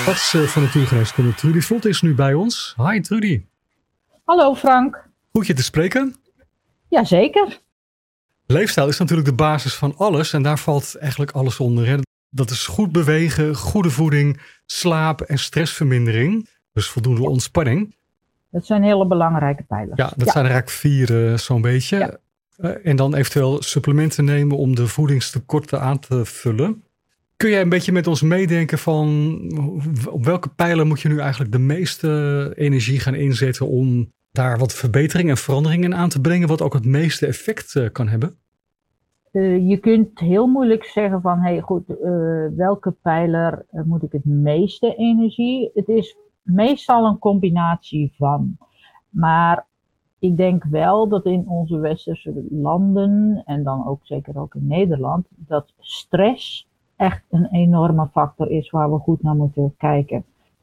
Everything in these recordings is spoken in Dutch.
arts van natuurgeneeskunde Trudy Vlot is nu bij ons. Hi Trudy. Hallo Frank. Goed je te spreken. Jazeker. Leefstijl is natuurlijk de basis van alles en daar valt eigenlijk alles onder. Hè? Dat is goed bewegen, goede voeding, slaap en stressvermindering. Dus voldoende ontspanning. Dat zijn hele belangrijke pijlers. Ja, dat zijn er eigenlijk 4 zo'n beetje. Ja. En dan eventueel supplementen nemen om de voedingstekorten aan te vullen. Kun jij een beetje met ons meedenken van op welke pijler moet je nu eigenlijk de meeste energie gaan inzetten om daar wat verbetering en veranderingen aan te brengen, wat ook het meeste effect kan hebben? Je kunt heel moeilijk zeggen van, welke pijler moet ik het meeste energie? Het is meestal een combinatie van. Maar ik denk wel dat in onze westerse landen, en dan ook zeker ook in Nederland, dat stress echt een enorme factor is waar we goed naar moeten kijken.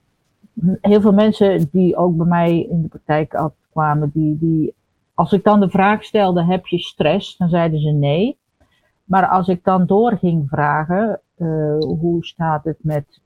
Heel veel mensen die ook bij mij in de praktijk kwamen, die als ik dan de vraag stelde, heb je stress? Dan zeiden ze nee. Maar als ik dan door ging vragen, hoe staat het met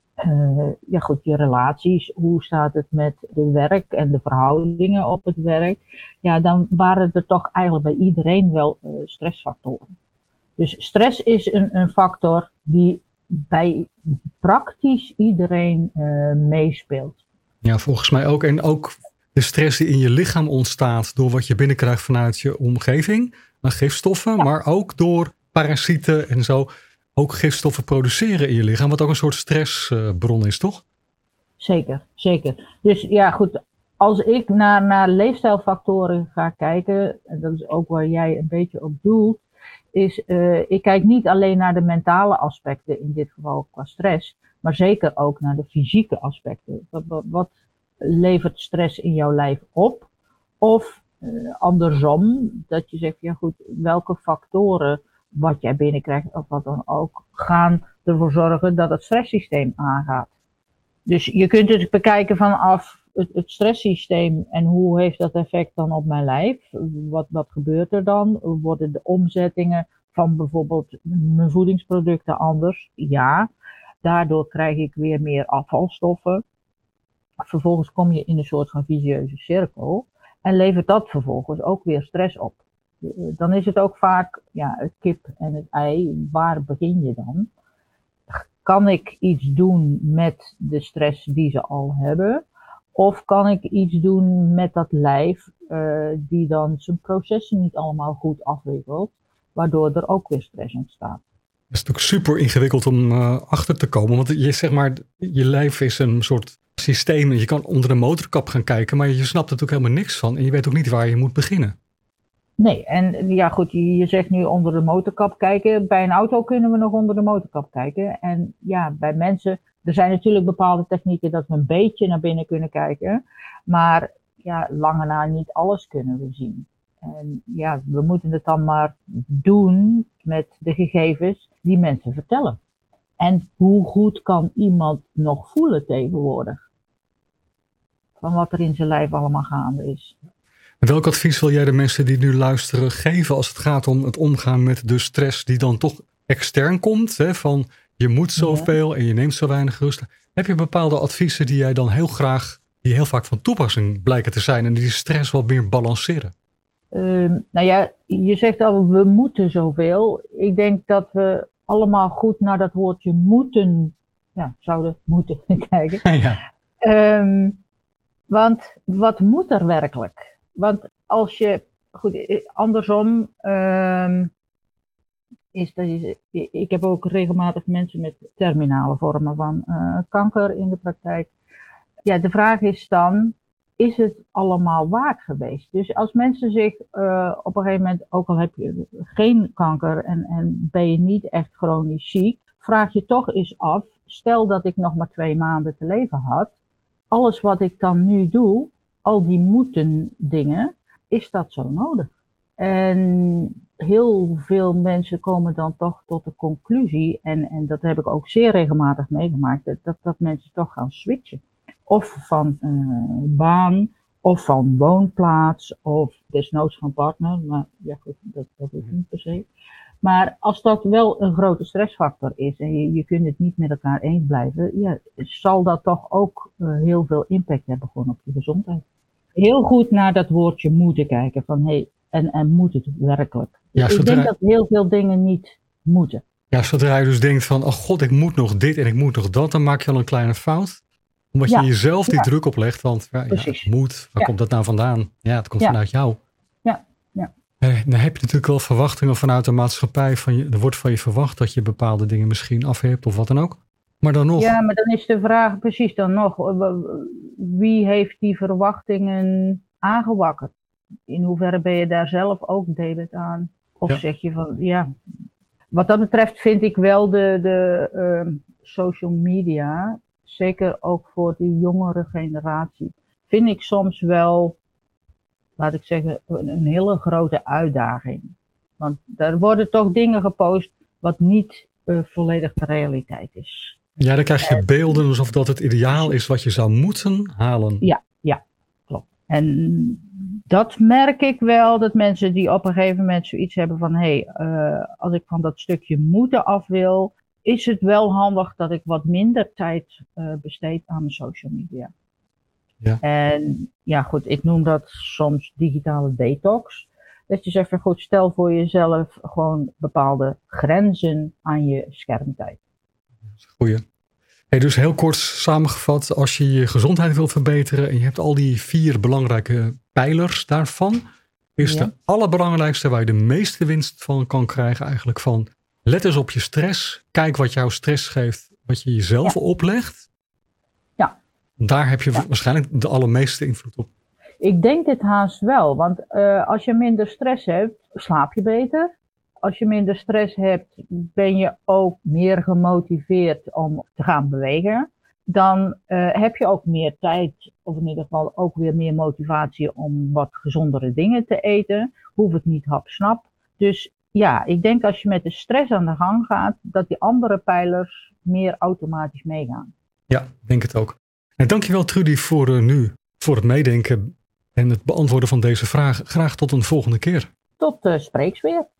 je relaties, hoe staat het met het werk en de verhoudingen op het werk, ja, dan waren er toch eigenlijk bij iedereen wel stressfactoren. Dus stress is een factor die bij praktisch iedereen meespeelt. Ja, volgens mij ook. En ook de stress die in je lichaam ontstaat door wat je binnenkrijgt vanuit je omgeving, aan gifstoffen, ja. Maar ook door parasieten en zo ook gifstoffen produceren in je lichaam, wat ook een soort stressbron is, toch? Zeker, zeker. Dus ja, goed, als ik naar leefstijlfactoren ga kijken, en dat is ook waar jij een beetje op doelt, is ik kijk niet alleen naar de mentale aspecten, in dit geval qua stress, maar zeker ook naar de fysieke aspecten. Wat levert stress in jouw lijf op? Of andersom, dat je zegt, ja goed, welke factoren wat jij binnenkrijgt of wat dan ook, gaan ervoor zorgen dat het stresssysteem aangaat. Dus je kunt het bekijken vanaf het stresssysteem en hoe heeft dat effect dan op mijn lijf? Wat gebeurt er dan? Worden de omzettingen van bijvoorbeeld mijn voedingsproducten anders? Ja, daardoor krijg ik weer meer afvalstoffen. Vervolgens kom je in een soort van vicieuze cirkel en levert dat vervolgens ook weer stress op. Dan is het ook vaak het kip en het ei. Waar begin je dan? Kan ik iets doen met de stress die ze al hebben? Of kan ik iets doen met dat lijf die dan zijn processen niet allemaal goed afwikkelt, waardoor er ook weer stress ontstaat? Dat is natuurlijk super ingewikkeld om achter te komen, want je lijf is een soort systeem. Je kan onder de motorkap gaan kijken, maar je snapt er natuurlijk helemaal niks van en je weet ook niet waar je moet beginnen. Nee, en ja goed, je zegt nu onder de motorkap kijken. Bij een auto kunnen we nog onder de motorkap kijken. En ja, bij mensen, er zijn natuurlijk bepaalde technieken dat we een beetje naar binnen kunnen kijken. Maar ja, lange na niet alles kunnen we zien. En ja, we moeten het dan maar doen met de gegevens die mensen vertellen. En hoe goed kan iemand nog voelen tegenwoordig? Van wat er in zijn lijf allemaal gaande is. Welk advies wil jij de mensen die nu luisteren geven als het gaat om het omgaan met de stress die dan toch extern komt? Hè, van je moet zoveel en je neemt zo weinig rust. Heb je bepaalde adviezen die jij dan die heel vaak van toepassing blijken te zijn en die stress wat meer balanceren? Je zegt al we moeten zoveel. Ik denk dat we allemaal goed naar dat woordje moeten zouden moeten kijken. Ja. Want wat moet er werkelijk? Want als je, andersom is dat ik heb ook regelmatig mensen met terminale vormen van kanker in de praktijk. Ja, de vraag is dan, is het allemaal waard geweest? Dus als mensen zich op een gegeven moment, ook al heb je geen kanker en ben je niet echt chronisch ziek, vraag je toch eens af, stel dat ik nog maar 2 maanden te leven had, alles wat ik dan nu doe, al die moeten dingen, is dat zo nodig? En heel veel mensen komen dan toch tot de conclusie, en dat heb ik ook zeer regelmatig meegemaakt, dat mensen toch gaan switchen. Of van baan, of van woonplaats, of desnoods van partner, maar ja goed, dat is niet per se. Maar als dat wel een grote stressfactor is en je kunt het niet met elkaar eens blijven, ja, zal dat toch ook heel veel impact hebben gewoon op je gezondheid. Heel goed naar dat woordje moeten kijken van en moet het werkelijk? Ja, Ik denk dat heel veel dingen niet moeten. Ja, zodra je dus denkt van, oh god, ik moet nog dit en ik moet nog dat, dan maak je al een kleine fout. Omdat je jezelf die druk oplegt, want het moet, waar komt dat nou vandaan? Ja, het komt vanuit jou. Ja. Dan heb je natuurlijk wel verwachtingen vanuit de maatschappij. Er wordt van je verwacht dat je bepaalde dingen misschien af hebt of wat dan ook. Maar dan nog. Ja, maar dan is de vraag precies dan nog. Wie heeft die verwachtingen aangewakkerd? In hoeverre ben je daar zelf ook debet aan? Of zeg je van, Wat dat betreft vind ik wel de social media, zeker ook voor de jongere generatie, vind ik soms wel, laat ik zeggen, een hele grote uitdaging. Want daar worden toch dingen gepost wat niet volledig de realiteit is. Ja, dan krijg je beelden alsof dat het ideaal is wat je zou moeten halen. Ja, klopt. En dat merk ik wel, dat mensen die op een gegeven moment zoiets hebben van als ik van dat stukje moeten af wil, is het wel handig dat ik wat minder tijd besteed aan mijn social media. Ja. En ja goed, ik noem dat soms digitale detox. Dat je zegt van goed, stel voor jezelf gewoon bepaalde grenzen aan je schermtijd. Goeie. Dus heel kort samengevat, als je je gezondheid wil verbeteren en je hebt al die 4 belangrijke pijlers daarvan, is de allerbelangrijkste waar je de meeste winst van kan krijgen eigenlijk van, let eens op je stress, kijk wat jouw stress geeft, wat je jezelf oplegt. Ja. Daar heb je waarschijnlijk de allermeeste invloed op. Ik denk dit haast wel, want als je minder stress hebt, slaap je beter. Als je minder stress hebt, ben je ook meer gemotiveerd om te gaan bewegen. Dan heb je ook meer tijd, of in ieder geval ook weer meer motivatie om wat gezondere dingen te eten. Hoeft het niet hap-snap. Dus ja, ik denk als je met de stress aan de gang gaat, dat die andere pijlers meer automatisch meegaan. Ja, ik denk het ook. En dankjewel Trudy voor nu, voor het meedenken en het beantwoorden van deze vraag. Graag tot een volgende keer. Tot spreeks weer.